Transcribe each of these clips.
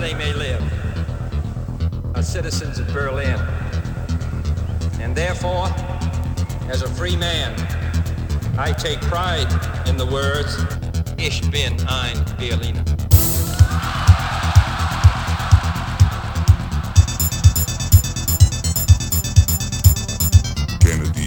they may live, are citizens of Berlin. And therefore, as a free man, I take pride in the words, Ich bin ein Berliner. Kennedy.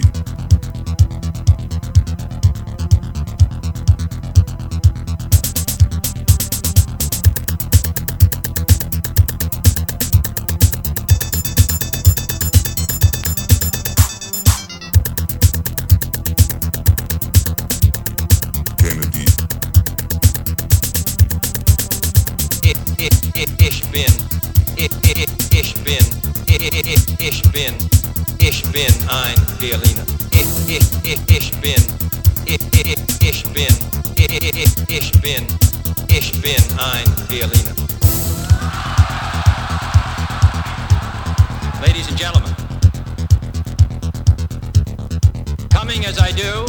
Kennedy. Ich bin ein Berliner. Ich bin ein Berliner. Ladies and gentlemen, coming as I do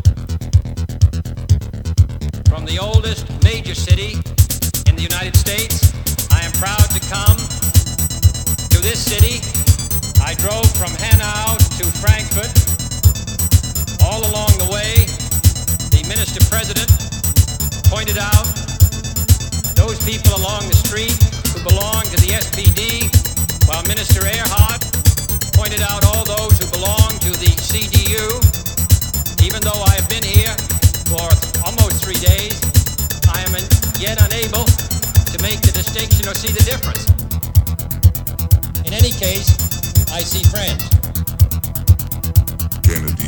from the oldest major city in the United States, I am proud to come to this city. I drove from Hanau to Frankfurt. All along the way, the Minister-President pointed out those people along the street who belong to the SPD, while Minister Erhard pointed out all those who belong to the CDU. Even though I have been here for almost 3 days, I am yet unable to make the distinction or see the difference. In any case, I see friends. Kennedy.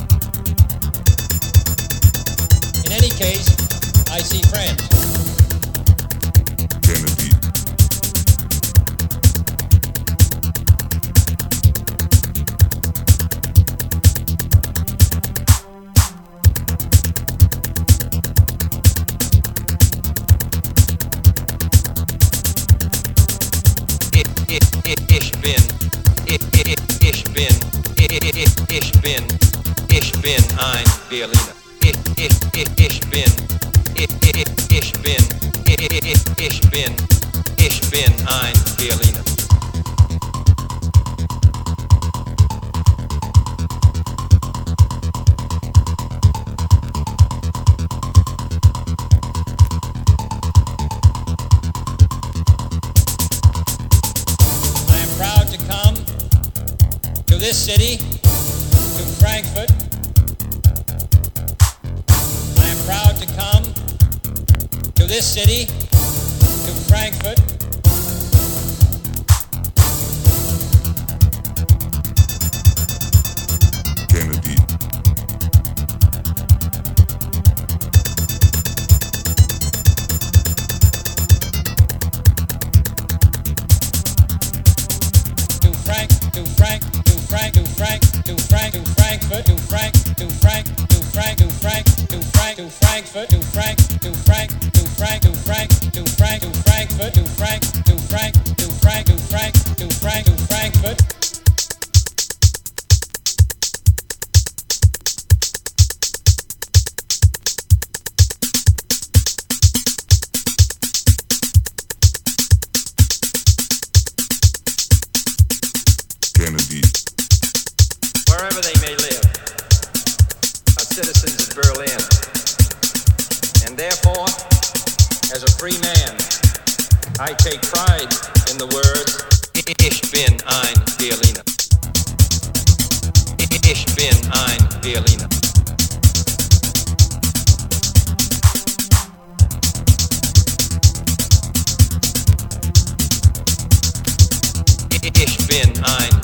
In any case, I see friends. Kennedy. Ich bin ein Berliner. Ich bin ein Berliner. I am proud to come to this city, to Frankfurt. I am proud to come to this city, to Frankfurt. Kennedy. Kennedy. Wherever they may live, are citizens of Berlin. And therefore, as a free man, I take pride in the words, Ich bin ein Berliner. Ich bin ein Berliner. Ich bin ein